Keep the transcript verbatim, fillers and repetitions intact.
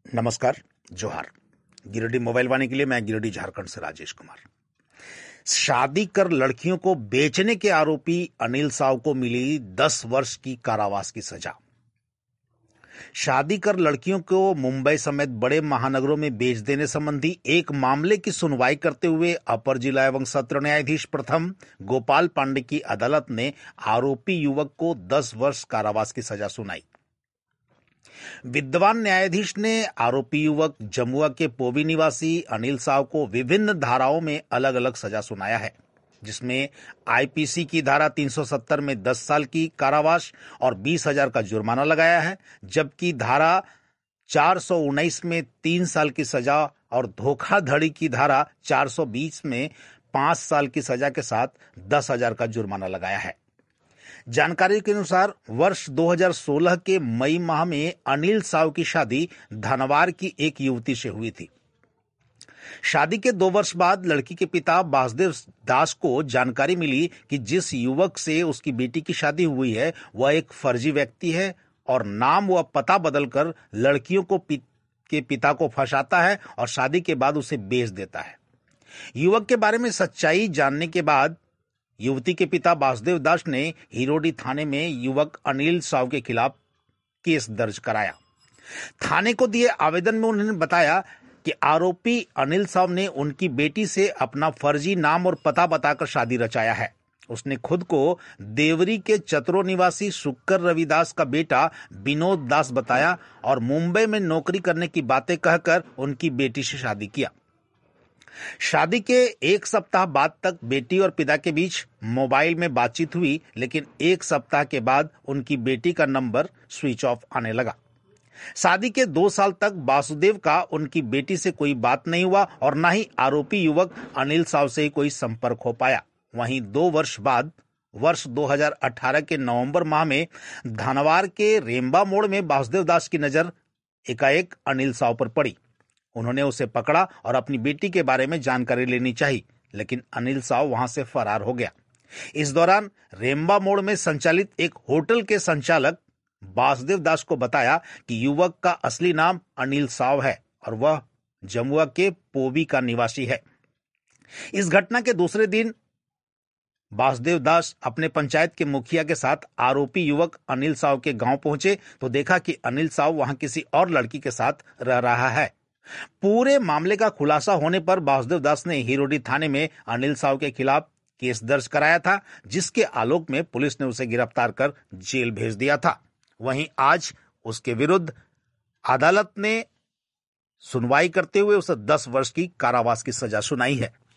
नमस्कार, जोहार। गिरिडीह मोबाइल वाणी के लिए मैं गिरिडीह झारखंड से राजेश कुमार। शादी कर लड़कियों को बेचने के आरोपी अनिल साव को मिली दस वर्ष की कारावास की सजा। शादी कर लड़कियों को मुंबई समेत बड़े महानगरों में बेच देने संबंधी एक मामले की सुनवाई करते हुए अपर जिला एवं सत्र न्यायाधीश प्रथम गोपाल पांडे की अदालत ने आरोपी युवक को दस वर्ष कारावास की सजा सुनाई। विद्वान न्यायाधीश ने आरोपी युवक जमुआ के पोवी निवासी अनिल साव को विभिन्न धाराओं में अलग अलग सजा सुनाया है, जिसमें आईपीसी की धारा तीन सौ सत्तर में दस साल की कारावास और बीस हजार का जुर्माना लगाया है, जबकि धारा चार सौ उन्नीस में तीन साल की सजा और धोखाधड़ी की धारा चार सौ बीस में पांच साल की सजा के साथ दस हजार का जुर्माना लगाया है। जानकारी के अनुसार वर्ष दो हज़ार सोलह के मई माह में अनिल साव की शादी धनवार की एक युवती से हुई थी। शादी के दो वर्ष बाद लड़की के पिता वासुदेव दास को जानकारी मिली कि जिस युवक से उसकी बेटी की शादी हुई है वह एक फर्जी व्यक्ति है और नाम व पता बदलकर लड़कियों को पि, के पिता को फंसाता है और शादी के बाद उसे बेच देता है। युवक के बारे में सच्चाई जानने के बाद युवती के पिता वासुदेव दास ने हिरोडी थाने में युवक अनिल साव के खिलाफ केस दर्ज कराया। थाने को दिए आवेदन में उन्होंने बताया कि आरोपी अनिल साव ने उनकी बेटी से अपना फर्जी नाम और पता बताकर शादी रचाया है। उसने खुद को देवरी के चतरो निवासी शुक्कर रविदास का बेटा विनोद दास बताया और मुंबई में नौकरी करने की बातें कहकर उनकी बेटी से शादी किया। शादी के एक सप्ताह बाद तक बेटी और पिता के बीच मोबाइल में बातचीत हुई, लेकिन एक सप्ताह के बाद उनकी बेटी का नंबर स्विच ऑफ आने लगा। शादी के दो साल तक वासुदेव का उनकी बेटी से कोई बात नहीं हुआ और न ही आरोपी युवक अनिल साव से कोई संपर्क हो पाया। वहीं दो वर्ष बाद वर्ष दो हज़ार अठारह के नवंबर माह में धनवार के रेम्बा मोड़ में वासुदेव दास की नजर एकाएक अनिल साव पर पड़ी। उन्होंने उसे पकड़ा और अपनी बेटी के बारे में जानकारी लेनी चाहिए, लेकिन अनिल साव वहां से फरार हो गया। इस दौरान रेम्बा मोड़ में संचालित एक होटल के संचालक वासुदेव दास को बताया कि युवक का असली नाम अनिल साव है और वह जमुआ के पोवी का निवासी है। इस घटना के दूसरे दिन वासुदेव दास अपने पंचायत के मुखिया के साथ आरोपी युवक अनिल साव के गांव पहुंचे तो देखा कि अनिल साव वहां किसी और लड़की के साथ रह रहा है। पूरे मामले का खुलासा होने पर वासुदेव दास ने हिरोडी थाने में अनिल साव के खिलाफ केस दर्ज कराया था, जिसके आलोक में पुलिस ने उसे गिरफ्तार कर जेल भेज दिया था। वहीं आज उसके विरुद्ध अदालत ने सुनवाई करते हुए उसे दस वर्ष की कारावास की सजा सुनाई है।